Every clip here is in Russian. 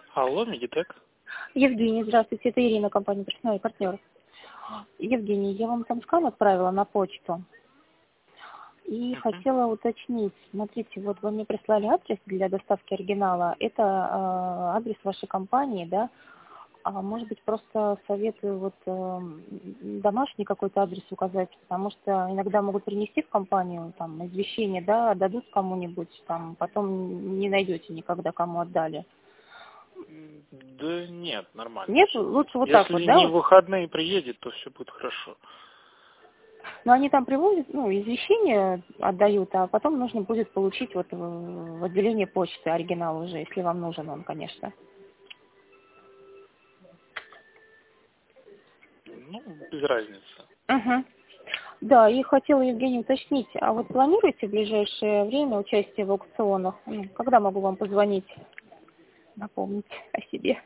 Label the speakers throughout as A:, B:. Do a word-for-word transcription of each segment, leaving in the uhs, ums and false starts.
A: Алло, Медитек.
B: Евгений, здравствуйте, это Ирина, компания «Персональный партнер». Евгений, я вам там скан отправила на почту и
A: Мгм.
B: хотела уточнить. Смотрите, вот вы мне прислали адрес для доставки оригинала. Это э, адрес вашей компании, да? А может быть, просто советую вот э, домашний какой-то адрес указать, потому что иногда могут принести в компанию там извещение, да, отдадут кому-нибудь, там потом не найдете никогда, кому отдали.
A: М, Да нет, нормально
B: Нет,
A: все.
B: лучше вот так вот,
A: Если
B: да?
A: не в
B: Вот.
A: выходные приедет, то все будет хорошо.
B: Но они там привозят, ну, извещение отдают, а потом нужно будет получить вот в в отделении почты оригинал уже, если вам нужен он, конечно.
A: Ну, без разницы.
B: Угу. Да, и хотела, Евгений, уточнить, а вот планируете в ближайшее время участие в аукционах? Ну, когда могу вам позвонить, напомнить о себе?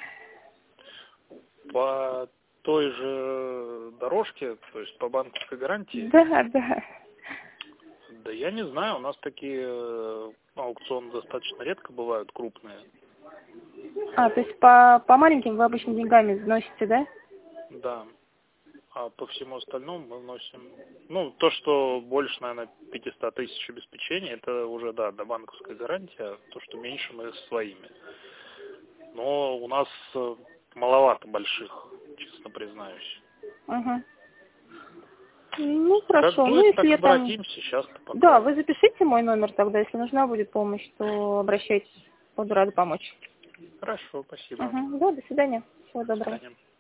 A: По той же дорожке, то есть по банковской гарантии,
B: Да, да.
A: да я не знаю, у нас такие э, аукционы достаточно редко бывают, крупные.
B: А, то есть по, по маленьким вы обычно деньгами вносите, да?
A: Да. А по всему остальному мы вносим... Ну, то, что больше, наверное, пятьсот тысяч обеспечений, это уже, да, до банковской гарантии, а то, что меньше, мы своими. Но у нас э, маловато больших, честно признаюсь.
B: Угу. Ну,
A: Как
B: хорошо. Ну,
A: будет,
B: если
A: так
B: я там...
A: обратимся. Сейчас-то
B: Да,
A: пока.
B: вы запишите мой номер тогда, если нужна будет помощь, то обращайтесь. Буду рада помочь.
A: Хорошо, спасибо.
B: Угу. Да, до свидания. Всего
A: До
B: доброго.
A: свидания.